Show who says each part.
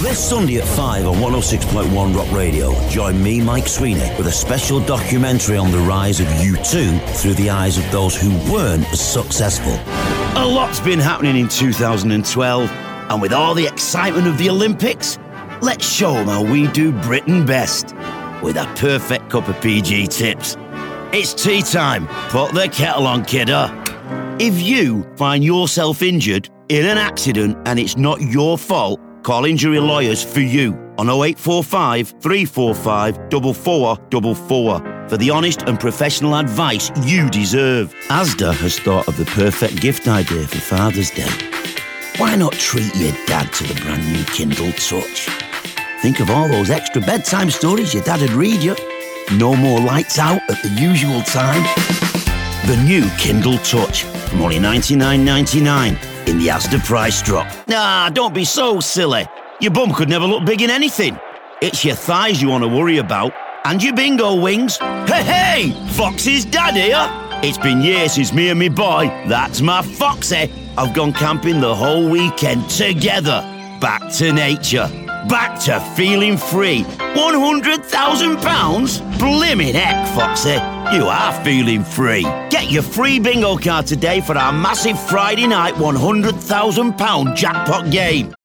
Speaker 1: This Sunday at 5 on 106.1 Rock Radio, join me, Mike Sweeney, with a special documentary on the rise of U2 through the eyes of those who weren't as successful. A lot's been happening in 2012, and with all the excitement of the Olympics, let's show them how we do Britain best, with a perfect cup of PG tips. It's tea time. Put the kettle on, kiddo. If you find yourself injured in an accident and it's not your fault, call Injury Lawyers for you on 0845 345 4444 for the honest and professional advice you deserve. Asda has thought of the perfect gift idea for Father's Day. Why not treat your dad to the brand new Kindle Touch? Think of all those extra bedtime stories your dad would read you. No more lights out at the usual time. The new Kindle Touch from only $99.99 in the Asda price drop. Nah, don't be so silly. Your bum could never look big in anything. It's your thighs you want to worry about. And your bingo wings. Hey, Foxy's dad here. It's been years since me and me boy, that's my Foxy, have gone camping the whole weekend together. Back to nature. Back to feeling free. £100,000? Blimmin' heck, Foxy. You are feeling free. Get your free bingo card today for our massive Friday night £100,000 jackpot game.